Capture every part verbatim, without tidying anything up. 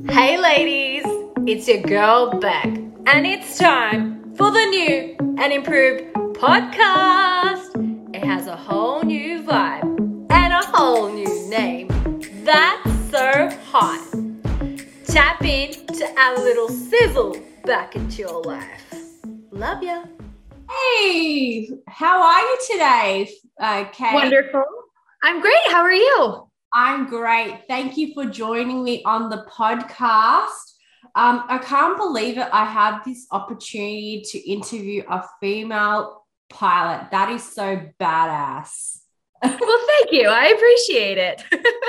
Hey ladies, it's your girl Beck, and it's time for the new and improved podcast. It has a whole new vibe and a whole new name. That's so hot. Tap in to add a little sizzle back into your life. Love ya. Hey, how are you today, uh, Kate? Wonderful. I'm great. How are you? I'm great. Thank you for joining me on the podcast. Um, I can't believe it. I have this opportunity to interview a female pilot. That is so badass. Well, thank you. I appreciate it.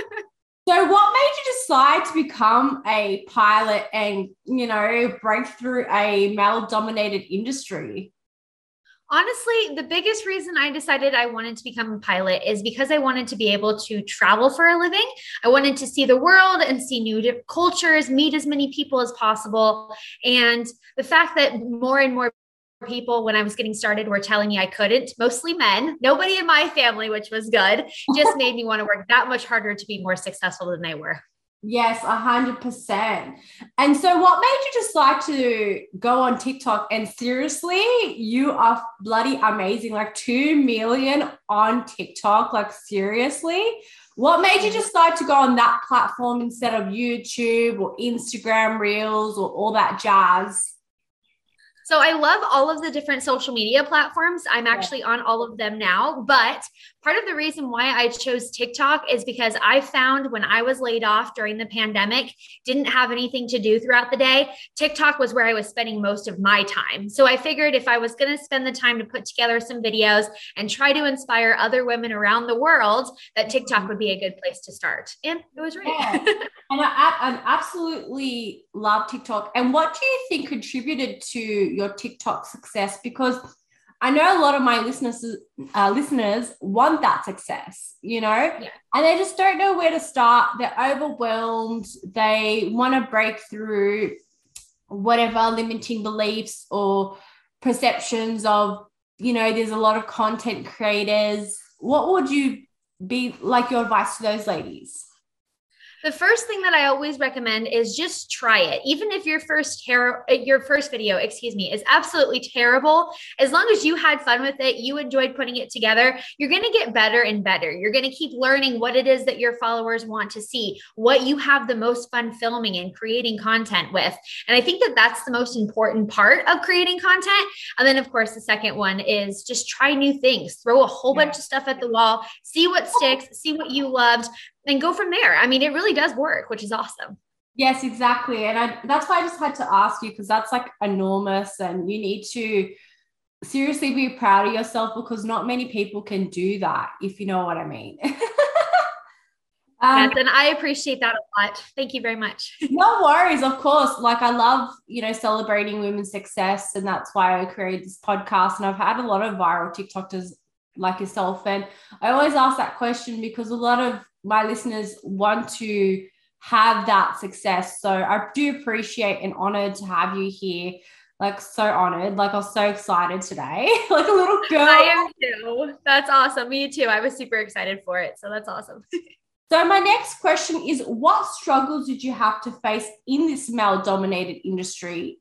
So what made you decide to become a pilot and, you know, break through a male-dominated industry? Honestly, the biggest reason I decided I wanted to become a pilot is because I wanted to be able to travel for a living. I wanted to see the world and see new cultures, meet as many people as possible. And the fact that more and more people, when I was getting started, were telling me I couldn't, mostly men, nobody in my family, which was good, just made me want to work that much harder to be more successful than they were. Yes, a hundred percent. And so what made you decide to go on TikTok? And seriously, you are bloody amazing. Like two million on TikTok. Like seriously, what made you decide to go on that platform instead of YouTube or Instagram Reels or all that jazz? So I love all of the different social media platforms. I'm actually on all of them now, but part of the reason why I chose TikTok is because I found when I was laid off during the pandemic, didn't have anything to do throughout the day, TikTok was where I was spending most of my time. So I figured if I was going to spend the time to put together some videos and try to inspire other women around the world, that TikTok would be a good place to start. And it was right. Yeah. And I, I absolutely love TikTok. And what do you think contributed to your TikTok success? Because I know a lot of my listeners uh, listeners want that success, you know, yeah. And they just don't know where to start. They're overwhelmed. They want to break through whatever limiting beliefs or perceptions of, you know, there's a lot of content creators. What would you be like your advice to those ladies? The first thing that I always recommend is just try it. Even if your first ter- your first video, excuse me, is absolutely terrible, as long as you had fun with it, you enjoyed putting it together, you're going to get better and better. You're going to keep learning what it is that your followers want to see, what you have the most fun filming and creating content with. And I think that that's the most important part of creating content. And then of course, the second one is just try new things, throw a whole yeah. bunch of stuff at the wall, see what sticks, see what you loved, and go from there. I mean, it really does work, which is awesome. Yes, exactly. And I, that's why I just had to ask you, because that's like enormous and you need to seriously be proud of yourself because not many people can do that, if you know what I mean. um, yes, and I appreciate that a lot. Thank you very much. No worries, of course. Like I love, you know, celebrating women's success, and that's why I created this podcast. And I've had a lot of viral TikTokers like yourself. And I always ask that question because a lot of my listeners want to have that success. So I do appreciate and honored to have you here. Like so honored. Like I was so excited today. Like a little girl. I am too. That's awesome. Me too. I was super excited for it. So that's awesome. So my next question is, what struggles did you have to face in this male-dominated industry?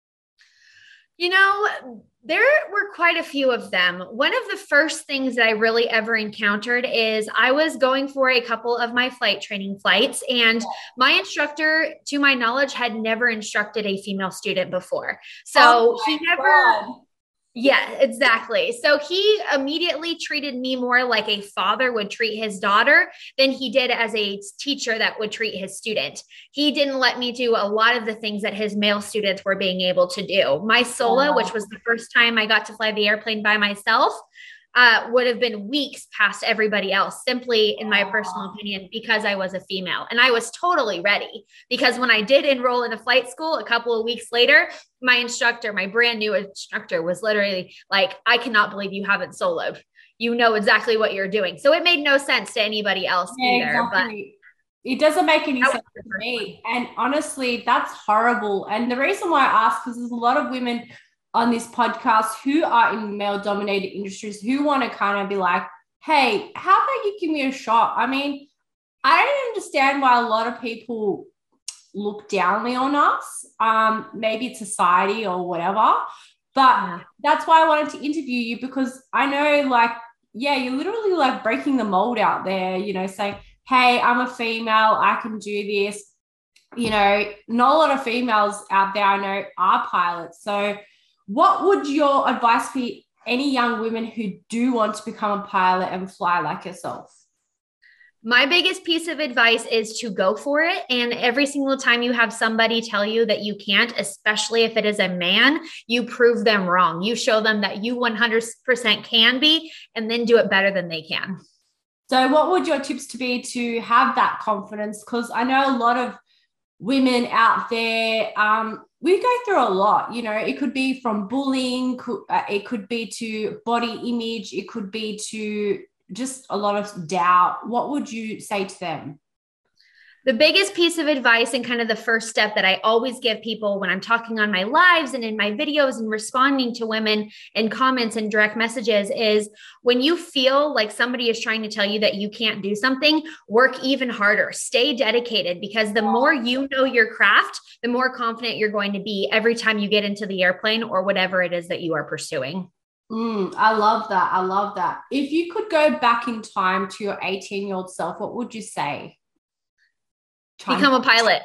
You know, there were quite a few of them. One of the first things that I really ever encountered is I was going for a couple of my flight training flights, and my instructor, to my knowledge, had never instructed a female student before. So oh he never... God. Yeah, exactly. So he immediately treated me more like a father would treat his daughter than he did as a teacher that would treat his student. He didn't let me do a lot of the things that his male students were being able to do. My solo, wow. which was the first time I got to fly the airplane by myself, uh, would have been weeks past everybody else, simply in my personal opinion, because I was a female. And I was totally ready, because when I did enroll in a flight school a couple of weeks later, my instructor, my brand new instructor, was literally like, I cannot believe you haven't soloed. You know exactly what you're doing. So it made no sense to anybody else yeah, either. Exactly. But it doesn't make any sense to me. And honestly, that's horrible. And the reason why I ask, because there's a lot of women on this podcast who are in male dominated industries who want to kind of be like, hey, how about you give me a shot? I mean, I don't understand why a lot of people look downly on us. Um, maybe it's society or whatever. But yeah. That's why I wanted to interview you, because I know, like, yeah, you're literally like breaking the mold out there, you know, saying, hey, I'm a female, I can do this. You know, not a lot of females out there I know are pilots. So what would your advice be any young women who do want to become a pilot and fly like yourself? My biggest piece of advice is to go for it. And every single time you have somebody tell you that you can't, especially if it is a man, you prove them wrong. You show them that you one hundred percent can be, and then do it better than they can. So what would your tips to be to have that confidence? Because I know a lot of women out there, um, we go through a lot, you know, it could be from bullying, uh, it could be to body image, it could be to just a lot of doubt. What would you say to them? The biggest piece of advice and kind of the first step that I always give people when I'm talking on my lives and in my videos and responding to women in comments and direct messages is, when you feel like somebody is trying to tell you that you can't do something, work even harder, stay dedicated, because the more you know your craft, the more confident you're going to be every time you get into the airplane or whatever it is that you are pursuing. Mm, I love that. I love that. If you could go back in time to your eighteen year old self, what would you say? Time Become a pilot.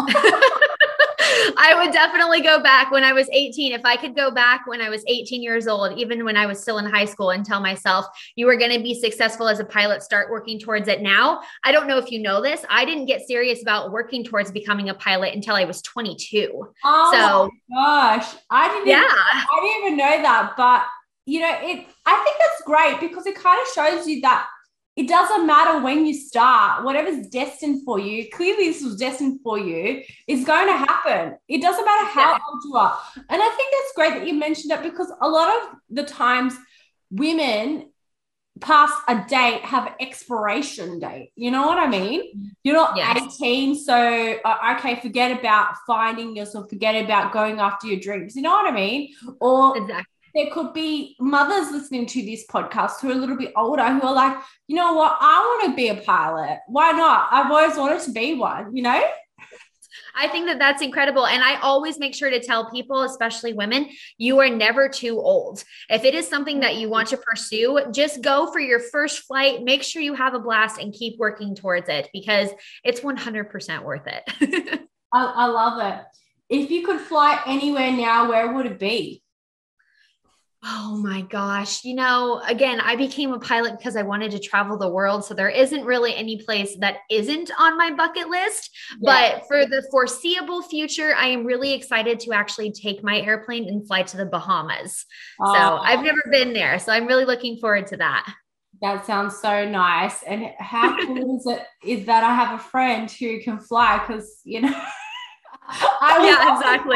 I would definitely go back when I was eighteen. If I could go back when I was eighteen years old, even when I was still in high school, and tell myself, you are going to be successful as a pilot, start working towards it now. I don't know if you know this. I didn't get serious about working towards becoming a pilot until I was twenty-two. Oh so, my gosh. I didn't, yeah. even, I didn't even know that, but you know, it, I think that's great, because it kind of shows you that it doesn't matter when you start, whatever's destined for you, clearly this was destined for you, is going to happen. It doesn't matter how yeah. old you are. And I think that's great that you mentioned it, because a lot of the times women past a date have an expiration date. You know what I mean? You're not yes. eighteen, so uh, okay, forget about finding yourself, forget about going after your dreams. You know what I mean? Or exactly. There could be mothers listening to this podcast who are a little bit older, who are like, you know what, I want to be a pilot. Why not? I've always wanted to be one, you know? I think that that's incredible. And I always make sure to tell people, especially women, you are never too old. If it is something that you want to pursue, just go for your first flight, make sure you have a blast, and keep working towards it, because it's one hundred percent worth it. I, I love it. If you could fly anywhere now, where would it be? Oh my gosh. You know, again, I became a pilot because I wanted to travel the world. So there isn't really any place that isn't on my bucket list. Yeah. But for the foreseeable future, I am really excited to actually take my airplane and fly to the Bahamas. Oh. So I've never been there. So I'm really looking forward to that. That sounds so nice. And how cool is it is that I have a friend who can fly, because, you know, I yeah, exactly.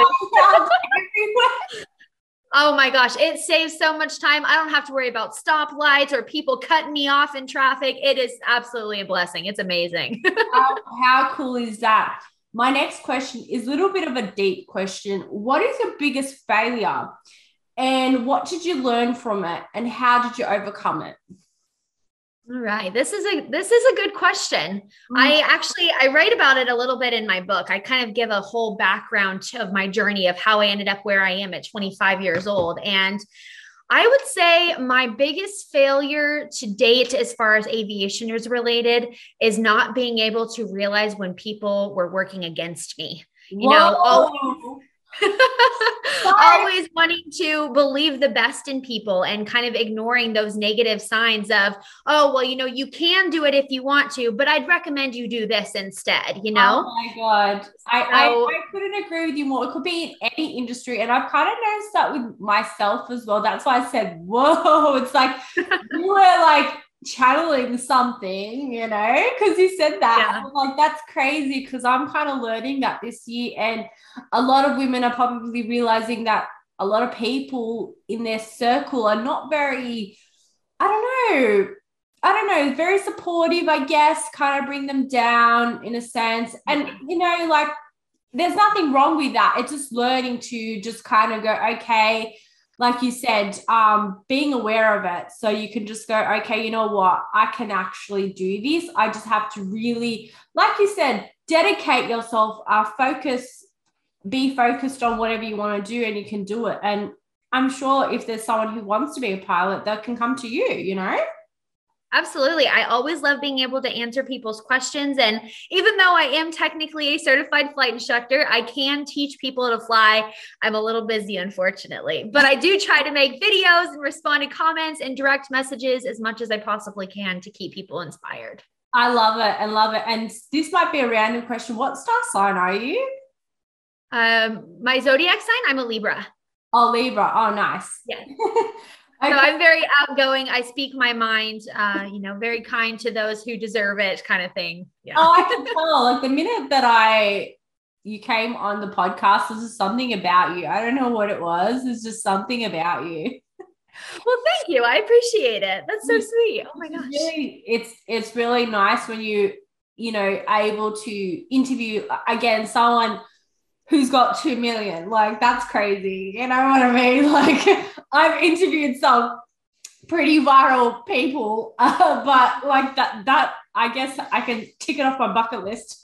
Oh my gosh, it saves so much time. I don't have to worry about stoplights or people cutting me off in traffic. It is absolutely a blessing. It's amazing. how, how cool is that? My next question is a little bit of a deep question. What is your biggest failure, and what did you learn from it, and how did you overcome it? All right. This is a, this is a good question. Mm-hmm. I actually, I write about it a little bit in my book. I kind of give a whole background of my journey of how I ended up where I am at twenty-five years old. And I would say my biggest failure to date, as far as aviation is related, is not being able to realize when people were working against me. You Whoa. know, always, always wanting to believe the best in people and kind of ignoring those negative signs of, oh, well, you know, you can do it if you want to, but I'd recommend you do this instead, you know? Oh my God. I, so, I, I couldn't agree with you more. It could be in any industry. And I've kind of noticed that with myself as well. That's why I said, whoa, it's like, you were like channeling something, you know, because you said that. Yeah. I'm like, that's crazy, because I'm kind of learning that this year. And a lot of women are probably realizing that a lot of people in their circle are not very, I don't know, I don't know, very supportive, I guess, kind of bring them down in a sense. And, you know, like, there's nothing wrong with that. It's just learning to just kind of go, okay, like you said, um, being aware of it. So you can just go, okay, you know what? I can actually do this. I just have to really, like you said, dedicate yourself, uh, focus, be focused on whatever you want to do, and you can do it. And I'm sure if there's someone who wants to be a pilot, they can come to you, you know? Absolutely. I always love being able to answer people's questions. And even though I am technically a certified flight instructor, I can teach people to fly. I'm a little busy, unfortunately, but I do try to make videos and respond to comments and direct messages as much as I possibly can to keep people inspired. I love it. I love it. And this might be a random question. What star sign are you? Um, my zodiac sign, I'm a Libra. Oh, Libra. Oh, nice. Yes. Okay. So I'm very outgoing. I speak my mind, uh, you know, very kind to those who deserve it, kind of thing. Yeah. Oh, I can tell. Like the minute that I, you came on the podcast, there's just something about you. I don't know what it was. There's just something about you. Well, thank you. I appreciate it. That's so sweet. Oh my gosh. It's really, it's, it's really nice when you, you know, are able to interview again, someone who's got two million. Like, that's crazy. You know what I mean? Like, I've interviewed some pretty viral people, uh, but like that, that I guess I can tick it off my bucket list.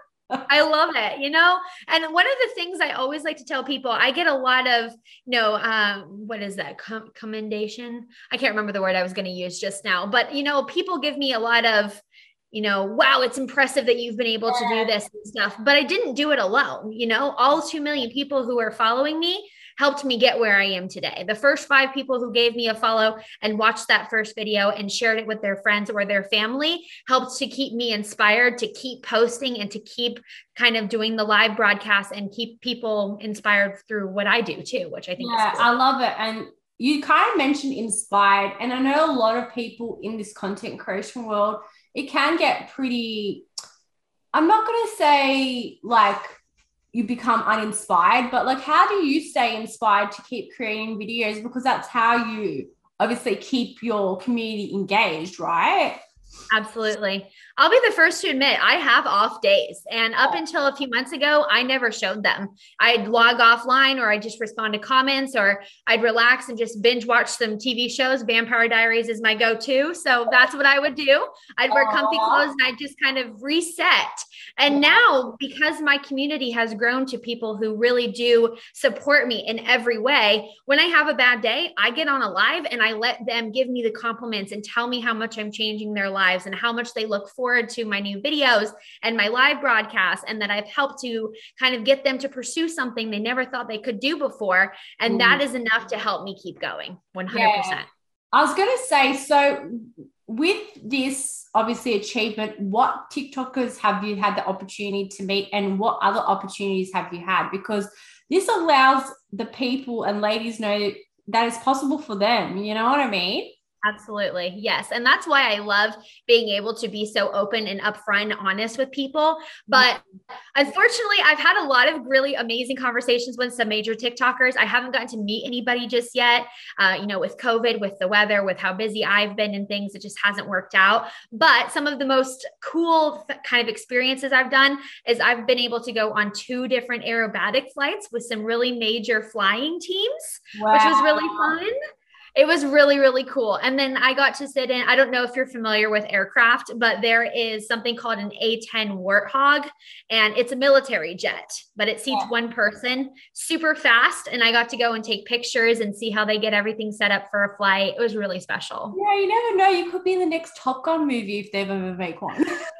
I love it, you know, and one of the things I always like to tell people, I get a lot of, you know, um, what is that Com- commendation? I can't remember the word I was going to use just now, but, you know, people give me a lot of, you know, wow, it's impressive that you've been able to do this and stuff, but I didn't do it alone. You know, all two million people who are following me helped me get where I am today. The first five people who gave me a follow and watched that first video and shared it with their friends or their family helped to keep me inspired to keep posting and to keep kind of doing the live broadcast and keep people inspired through what I do too, which I think yeah, is cool. I love it. And you kind of mentioned inspired, and I know a lot of people in this content creation world, it can get pretty, I'm not going to say like you become uninspired, but like, how do you stay inspired to keep creating videos? Because that's how you obviously keep your community engaged, right? Absolutely. I'll be the first to admit I have off days. And up until a few months ago, I never showed them. I'd log offline or I'd just respond to comments or I'd relax and just binge watch some T V shows. Vampire Diaries is my go-to. So that's what I would do. I'd wear comfy clothes and I'd just kind of reset. And now, because my community has grown to people who really do support me in every way, when I have a bad day, I get on a live and I let them give me the compliments and tell me how much I'm changing their lives and how much they look forward to my new videos and my live broadcasts, and that I've helped to kind of get them to pursue something they never thought they could do before. And mm. that is enough to help me keep going one hundred percent. Yeah. I was going to say, so with this obviously achievement, what TikTokers have you had the opportunity to meet and what other opportunities have you had? Because this allows the people and ladies know that it's possible for them. You know what I mean? Absolutely. Yes. And that's why I love being able to be so open and upfront and honest with people. But unfortunately, I've had a lot of really amazing conversations with some major TikTokers. I haven't gotten to meet anybody just yet. Uh, you know, with COVID, with the weather, with how busy I've been and things, it just hasn't worked out. But some of the most cool kind of experiences I've done is I've been able to go on two different aerobatic flights with some really major flying teams, wow. which was really fun. It was really, really cool. And then I got to sit in, I don't know if you're familiar with aircraft, but there is something called an A ten Warthog, and it's a military jet, but it seats yeah. one person, super fast. And I got to go and take pictures and see how they get everything set up for a flight. It was really special. Yeah, you never know. You could be in the next Top Gun movie if they ever make one.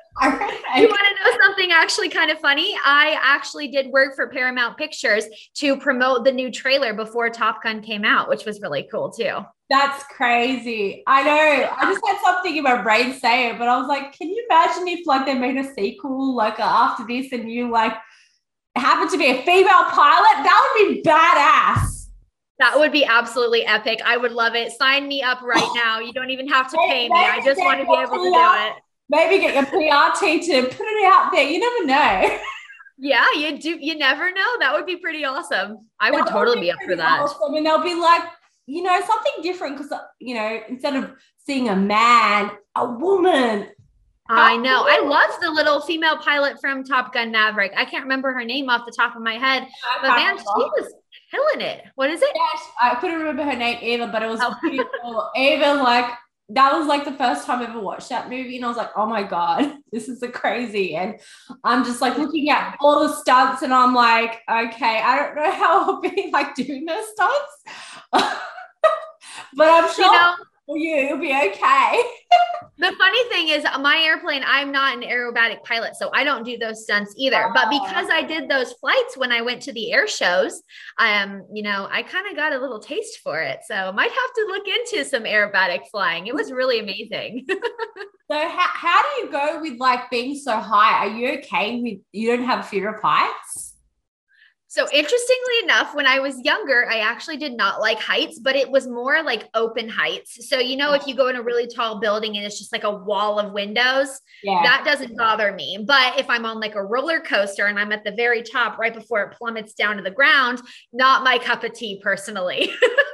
You want to know something actually kind of funny? I actually did work for Paramount Pictures to promote the new trailer before Top Gun came out, which was really cool too. That's crazy. I know. I just had something in my brain say it, but I was like, can you imagine if like they made a sequel like after this and you like happen to be a female pilot? That would be badass. That would be absolutely epic. I would love it. Sign me up right now. You don't even have to pay me. I just want to be able to do it. Maybe get your P R T to put it out there. You never know. Yeah, you do. You never know. That would be pretty awesome. I would totally be up for that. Awesome. And they'll be like, you know, something different because, you know, instead of seeing a man, a woman. I know. I love the little female pilot from Top Gun Maverick. I can't remember her name off the top of my head, but man, she was killing it. What is it? Yes, I couldn't remember her name either, but it was oh. beautiful. Even like, that was like the first time I ever watched that movie. And I was like, oh my God, this is so crazy. And I'm just like looking at all the stunts and I'm like, okay, I don't know how I'll be like doing those stunts. But I'm sure, you know, for you, it'll be okay. The funny thing is my airplane, I'm not an aerobatic pilot, so I don't do those stunts either. Oh. But because I did those flights when I went to the air shows, um, you know, I kind of got a little taste for it. So might have to look into some aerobatic flying. It was really amazing. So how, how do you go with like being so high? Are you okay with, you don't have fear of heights? So interestingly enough, when I was younger, I actually did not like heights, but it was more like open heights. So, you know, if you go in a really tall building and it's just like a wall of windows, yeah. that doesn't bother me. But if I'm on like a roller coaster and I'm at the very top right before it plummets down to the ground, not my cup of tea personally.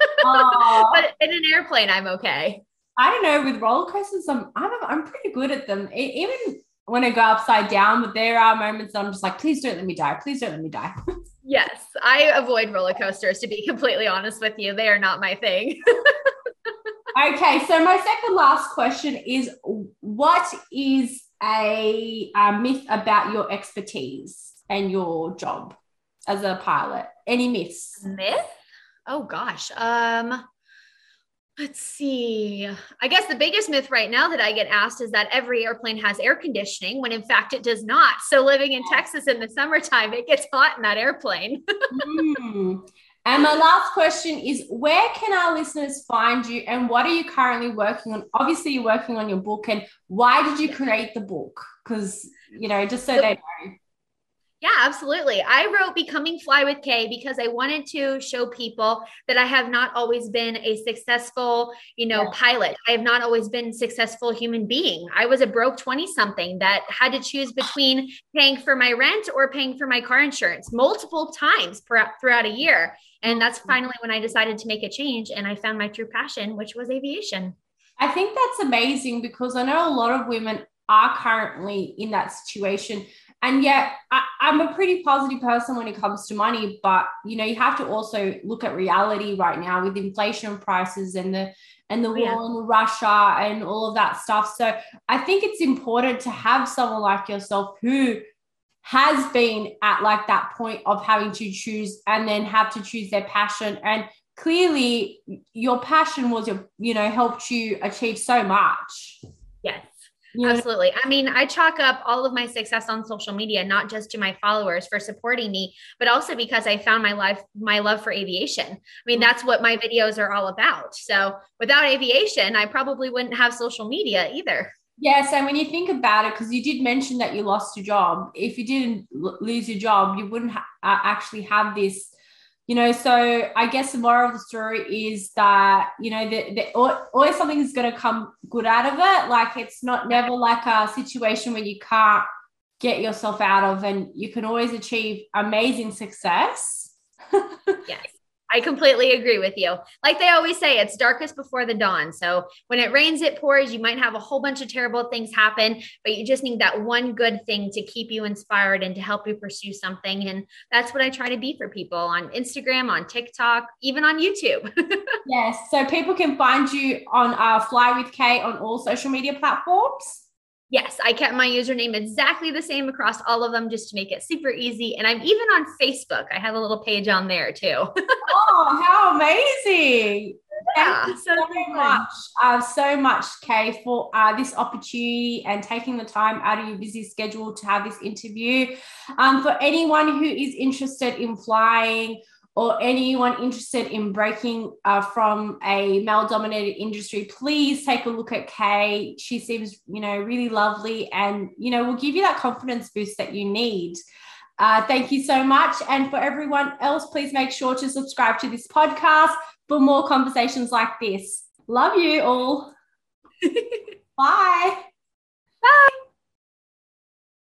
But in an airplane, I'm okay. I don't know, with roller coasters, I'm, I'm, I'm pretty good at them. It, even when I go upside down, but there are moments I'm just like, please don't let me die. Please don't let me die. Yes, I avoid roller coasters, to be completely honest with you. They are not my thing. Okay, so my second last question is, what is a, a myth about your expertise and your job as a pilot? Any myths? Myth? Oh gosh. Um, let's see. I guess the biggest myth right now that I get asked is that every airplane has air conditioning, when in fact it does not. So living in Texas in the summertime, it gets hot in that airplane. mm. And my last question is, where can our listeners find you and what are you currently working on? Obviously, you're working on your book, and why did you create the book? Because, you know, just so, so they know. Yeah, absolutely. I wrote Becoming Fly with Kay because I wanted to show people that I have not always been a successful, you know, yeah. pilot. I have not always been a successful human being. I was a broke twenty something that had to choose between paying for my rent or paying for my car insurance multiple times per, throughout a year. And that's finally when I decided to make a change and I found my true passion, which was aviation. I think that's amazing because I know a lot of women are currently in that situation. And yet I, I'm a pretty positive person when it comes to money, but, you know, you have to also look at reality right now with inflation prices and the and the oh, war yeah. in Russia and all of that stuff. So I think it's important to have someone like yourself who has been at like that point of having to choose and then have to choose their passion. And clearly your passion was, your, you know, helped you achieve so much. Yes. You know, absolutely. I mean, I chalk up all of my success on social media, not just to my followers for supporting me, but also because I found my life, my love for aviation. I mean, that's what my videos are all about. So without aviation, I probably wouldn't have social media either. Yes. And when you think about it, because you did mention that you lost your job, if you didn't l- lose your job, you wouldn't ha- uh, actually have this. You know, so I guess the moral of the story is that, you know, the, the, always something is going to come good out of it. Like it's not never like a situation where you can't get yourself out of, and you can always achieve amazing success. Yes, I completely agree with you. Like they always say, it's darkest before the dawn. So when it rains, it pours. You might have a whole bunch of terrible things happen, but you just need that one good thing to keep you inspired and to help you pursue something. And that's what I try to be for people on Instagram, on TikTok, even on YouTube. Yes. So people can find you on uh, Fly with Kay on all social media platforms. Yes, I kept my username exactly the same across all of them just to make it super easy. And I'm even on Facebook. I have a little page on there too. Oh, how amazing. Yeah, Thank you so, so much, uh, so much, Kay, for uh, this opportunity and taking the time out of your busy schedule to have this interview. Um, for anyone who is interested in flying or anyone interested in breaking uh, from a male-dominated industry, please take a look at Kay. She seems, you know, really lovely and, you know, will give you that confidence boost that you need. Uh, thank you so much. And for everyone else, please make sure to subscribe to this podcast for more conversations like this. Love you all. Bye. Bye.